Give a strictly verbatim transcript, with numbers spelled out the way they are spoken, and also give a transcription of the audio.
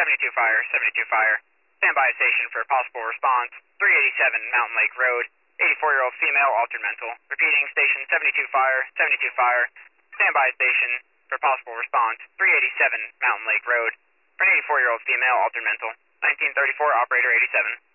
seventy-two fire, seventy-two fire. Stand by station for possible response. three eighty-seven Mountain Lake Road. eighty-four-year-old female, altered mental. Repeating, station seventy-two fire, seventy-two fire. Stand by station for possible response. three eighty-seven Mountain Lake Road. For an eighty-four-year-old female, altered mental. nineteen thirty-four, operator eighty-seven.